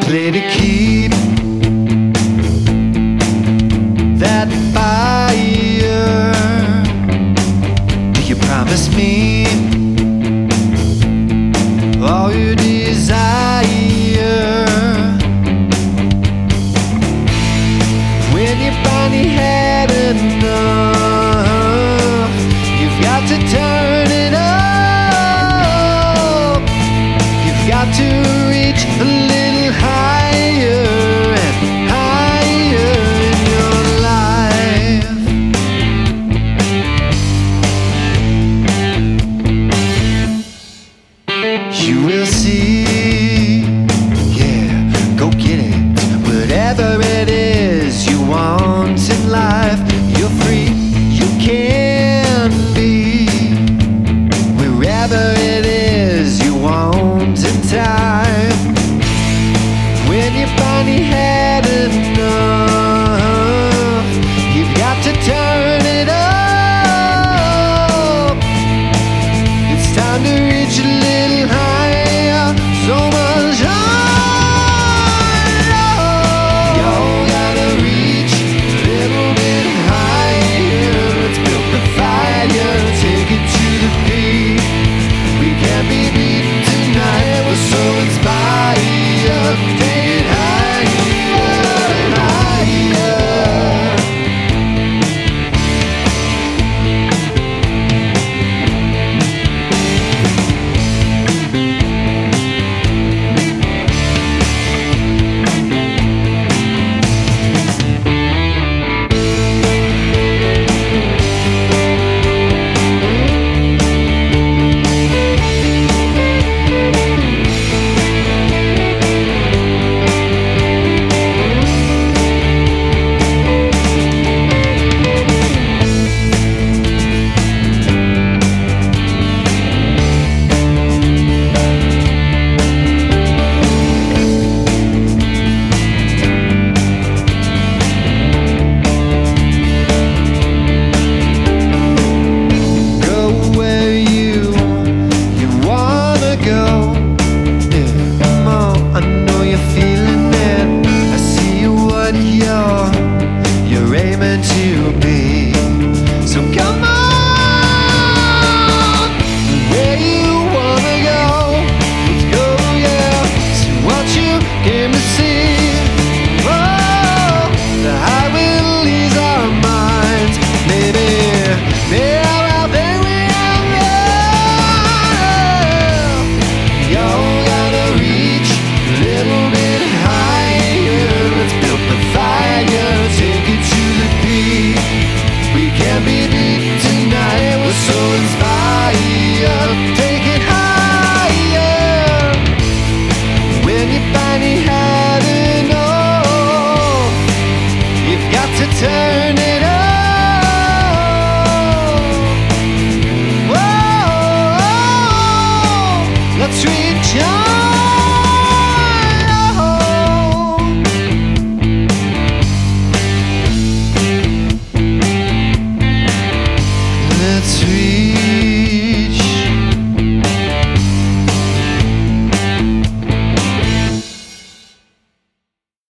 play to keep that fire. Do you promise me all your desire? When you finally had enough, you've got to turn it up. You've got to reach a little higher and higher in your life. You will see, yeah, go get it. Whatever it is you want in life, you're free, you can be wherever it is you want in time.